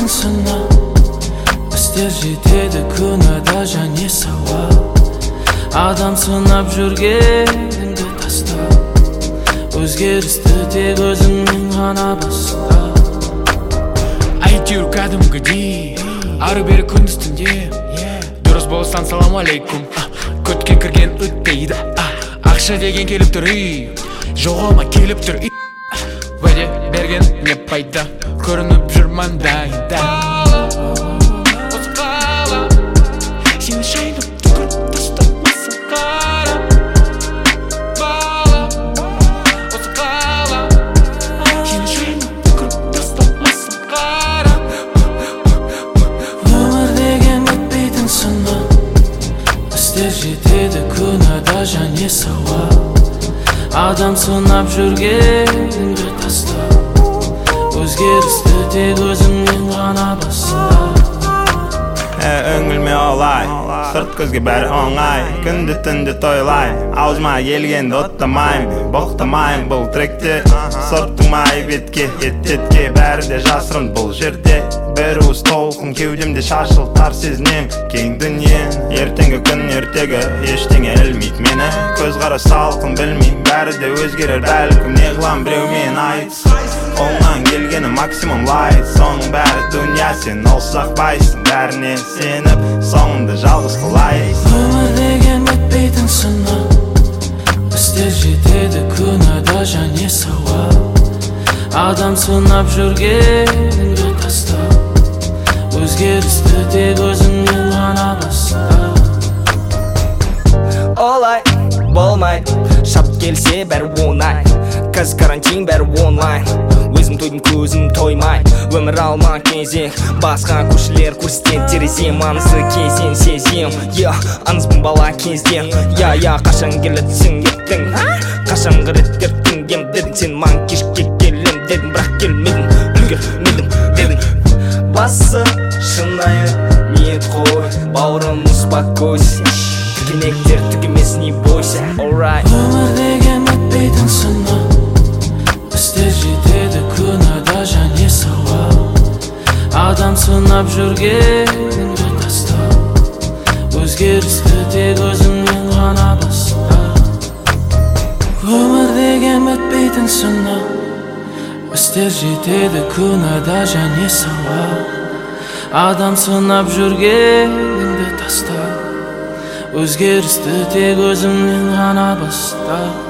өтпейтін сынақ, істер жетеді күнәда және сауап. Адам сынап жүргеніңді таста, өзгерісті тек өзіңнен ғана баста. Әйтеуір кәдімгідей ары бері күндіз түнде, дұрыс болсаң салам алейкум, көтке кірген өтпейді. Ақша деген келіп тұр үй, жоғалма келіп тұр үй. Уәде берген не пайда, көрініп жүр маңдайда. Осы қала сені шайнап түгіріп тастамасын қара бала. Осы қала сені шайнап түгіріп тастамасын қара. Өмір деген өтпейтін сынақ, істер жетеді күнәда және сауап. Адам сынап жүргеніңді таста, өзгерісті тек өзіңнен ғана баста. Өңілме олай, сырт көзге бәрі оңай, күнді түнді тойлай, аузыма келгенді оттамайым, боқтамайым бұл тректе. Сұрттымай бетке, ет-етке, бәрі де жасырын бұл жерде. Бір уыз толқын кеудемде шашылтар сезінем кең дүниен. Ертеңгі күн ертегі ештеңе ілмейді мені, көзқара салқын білмейм, бәрі де өзгерер бәлкім. Не қылам біреумен айтсын, қолынан келгені максимум лайт. Соның бәрі дүния, сен олсақпайсың, бәріне сеніп соңында жалғыз қылайсың. Өмір деген өтпейтін сынақ, істер жетеді күнәда және сауап. Адам сынап жүргеніңді таста, өзгерісті тек өзіңнен ғана баста. Олай болмайды, шап келсе бәрі оңай, кәз карантин бәрі онлайн. Өзім тойдым көзім тоймай, өмір алма кезек, басқа көшілер көрсетен терезе. Маңызды кезен сезем, аңызбын бала кезден. Қашан келетсің еттің, қашан қыреттер түнгем дедің. Сен маң кешке келем дедің, бірақ келмедің, үлгермедің дедің. Басы шынайы ниет қой, бауырым успокойся, тікенектер түгемес не бойся. Өмір деген өтпейтін сынақ, істер жетеді күнәда және сауап. Адам сынап жүргеніңді таста, өзгерісті тек өзіңнен ғана баста. Өмір деген өтпейтін сынақ, істер жетеді күнәда және сауап. Адам сынап жүргеніңді таста, өзгерісті тек өзіңнен ғана баста.